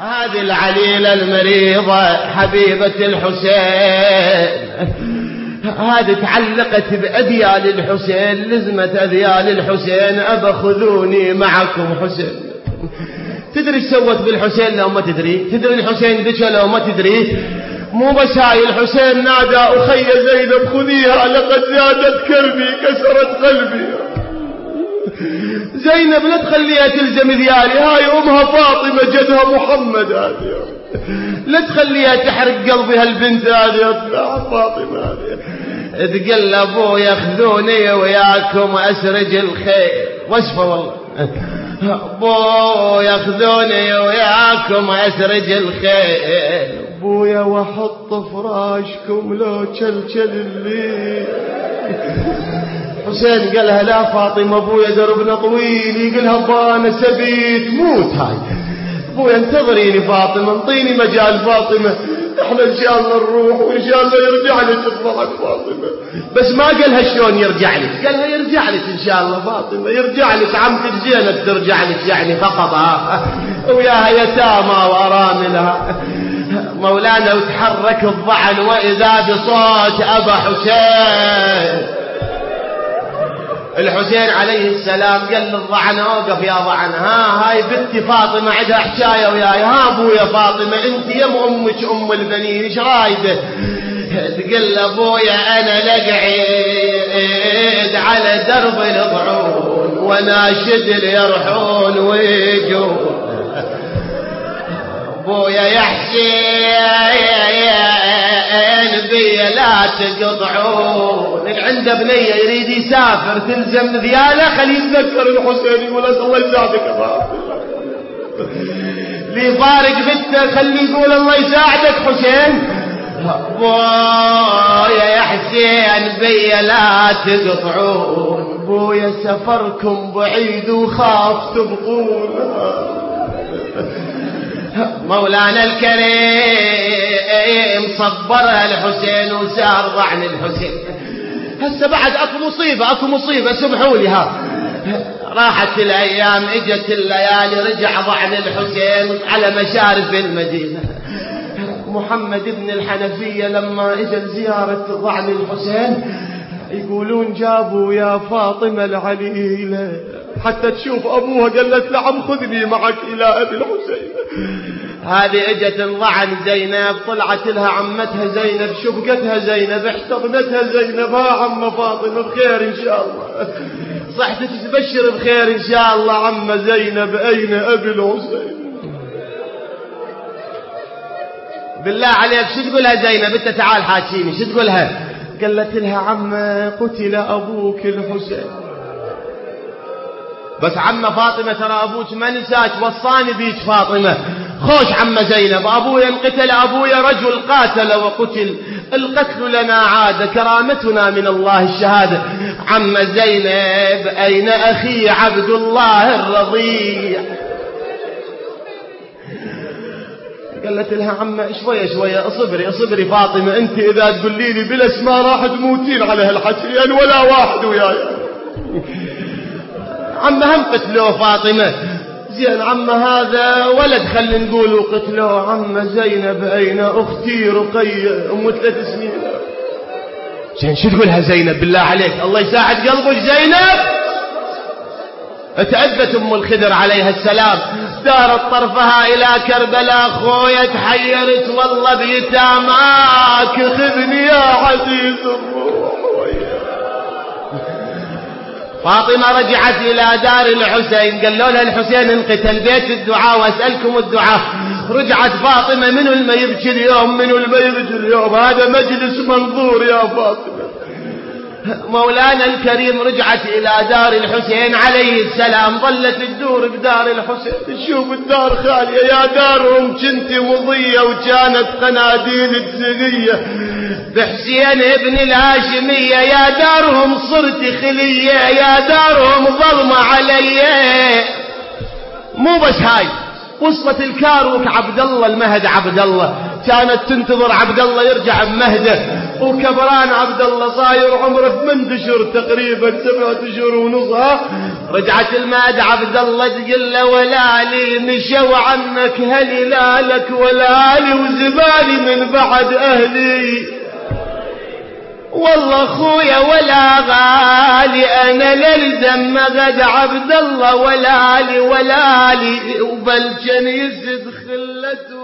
هذه العليلة المريضة حبيبة الحسين، هذه تعلقت بأذيال الحسين، لزمت أذيال الحسين، أبا خذوني معكم حسين. تدري ايش سوت بالحسين لو ما تدري؟ تدري الحسين دشى لو ما تدري؟ مو بس هاي، الحسين نادى أخي زينب خذيها لقد زادت كربي كسرت قلبي. زينب لا تخليها تلزم ذيالي، هاي أمها فاطمة جدها محمد، هذه لا تخليها تحرق قلبي هالبنت هذه، اطلع فاطمة هذه. تقل أبويا خذوني وياكم أسرج الخير، وصفة والله، أبويا خذوني وياكم أسرج الخير، أبويا وحط فراشكم لو تشلشل الليل. حسين قالها لا فاطمة أبويا دربنا طويل، يقولها بانا سبيت موت هاي، أبويا انتظريني فاطمة، انطيني مجال فاطمة، احنا ان شاء الله نروح وان شاء الله يرجع لك تفضحك فاطمة. بس ما قالها شلون يرجع لك، قالها يرجع لك ان شاء الله فاطمة، يرجع لك عمتك زينب ترجع لك يعني فقط، وياها يتامى واراملها. مولانا وتحرك الضعن واذا بصوت ابا حسين. الحسين عليه السلام قال للضعن اوقف يا ضعن، هاي بنتي فاطمة عندها حكاية وياي، ابويا فاطمة انت يم امك ام البنين ايش رايده؟ تقول ابويا انا لقعد على درب الضعون وناشد اليرحون ويجون، ابويا يا حسين بي لا تقطعون. اللي عنده بنيه يريد يسافر تلزم ذياله، خليه يتذكر الحسين يقول الله يساعدك يا بابا. اللي فارق بنته خليه يقول الله يساعدك حسين. ابويا يا حسين بي لا تقطعون، ابويا سفركم بعيد وخاف تبقون. مولانا الكريم صبرها الحسين وسار ضعن الحسين. هسه بعد اكو مصيبة سمحوا لي، راحت الايام اجت الليالي، رجع ضعن الحسين على مشارف المدينة. محمد بن الحنفية لما اجى زيارة ضعن الحسين يقولون جابوا يا فاطمة العليلة حتى تشوف أبوها، قالت نعم خذني معك إلى أبي الحسين. هذه اجت الضعن زينب، طلعت لها عمتها زينب، شبكتها زينب، احتضنتها زينب، ها عم فاطمة بخير إن شاء الله، صحت تبشر بخير إن شاء الله عم زينب، أين أبي الحسين؟ بالله عليك شو تقولها زينب؟ انت تعال حاكيني شو تقولها؟ قالت لها عم قتل أبوك الحسين. بس عم فاطمة ترى أبوك ما نساك، وصاني بيك فاطمة. خوش عم زينب، أبويا انقتل، أبويا رجل قاتل وقتل، القتل لنا عادة، كرامتنا من الله الشهادة. عم زينب أين أخي عبد الله الرضيع؟ قالت لها عم شوية اصبري فاطمة، انت اذا تقولي لي بالاسماء راح تموتين على هالحكي، يعني ولا واحد وياي. عم هم قتلوه فاطمة، زين عم هذا ولد خلي نقول قتلوه. عم زينب أين أختي رقية أم 3 سنين؟ زين شو تقولها زينب بالله عليك؟ الله يساعد قلبك زينب. تأذت أم الخدر عليها السلام، دارت طرفها إلى كربلاء، خويا تحيرت والله بيتاماك، خذني يا عزيز الروح. فاطمة رجعت إلى دار الحسين، قالوا لها الحسين انقتل، بيت الدعاء وأسألكم الدعاء. رجعت فاطمة، منو اللي ما يبكي اليوم؟ منو اللي ما يبكي اليوم؟ هذا مجلس منظور يا فاطمة. مولانا الكريم رجعت إلى دار الحسين عليه السلام، ظلت تدور بدار الحسين تشوف الدار خالية، يا دارهم كنت مضية وكانت قناديل تزغية بحسين ابن الهاشمية، يا دارهم صرت خلية، يا دارهم ظلمة علي. مو بس هاي، وصلت الكاروك عبد الله المهد عبد الله، كانت تنتظر عبد الله يرجع بمهده، وكبران عبد الله صاير عمره 8 أشهر تقريبا 7 أشهر ونص. رجعت المهد عبد الله تقول له ولا لي نشوا عنك هلالك ولا لي وزبالي من بعد أهلي، والله خويا ولا غالي أنا للدم غد عبد الله ولا لي وبلجن يزد خلته